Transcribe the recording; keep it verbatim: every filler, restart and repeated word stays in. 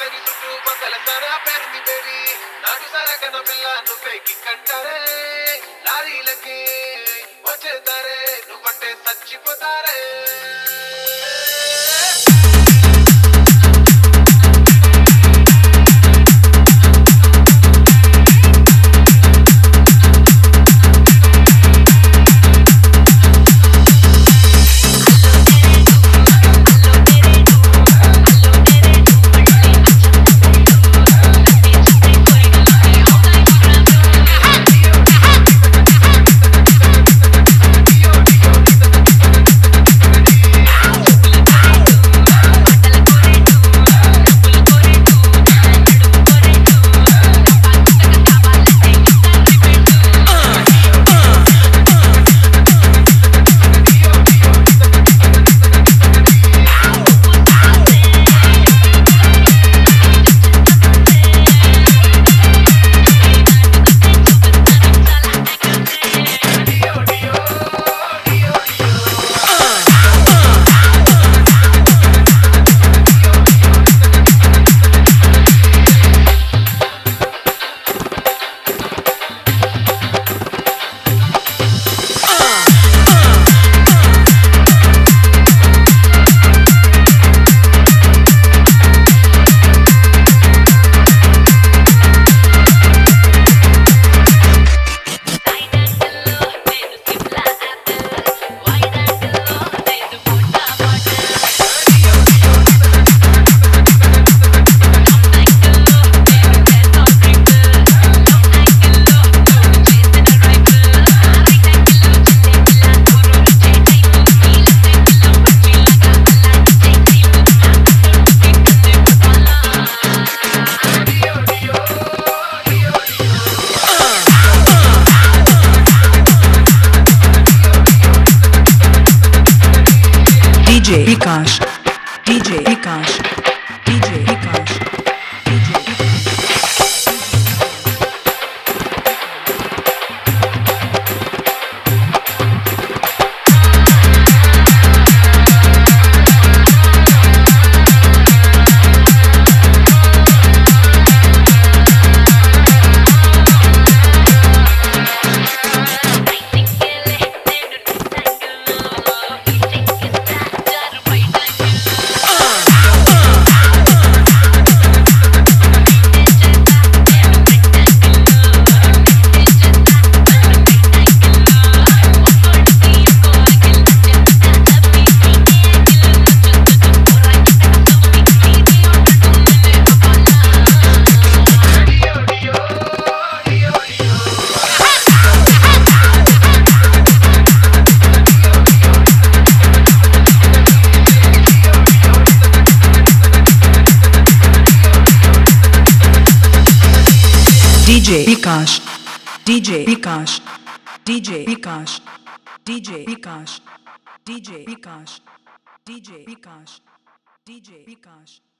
సరి చుట్టూ పక్కల సారా పెరిగి బేబీ నాకు సరకన పిల్ల నువ్వే కిక్కంటారే లారీలకి వచ్చేతారే నువ్వంటే చచ్చిపోతారే D J Vikas, D J Vikas, D J Vikas, D J Vikas, D J Vikas, D J Vikas, D J Vikas, D J Vikas, D J Vikas, D J Vikas.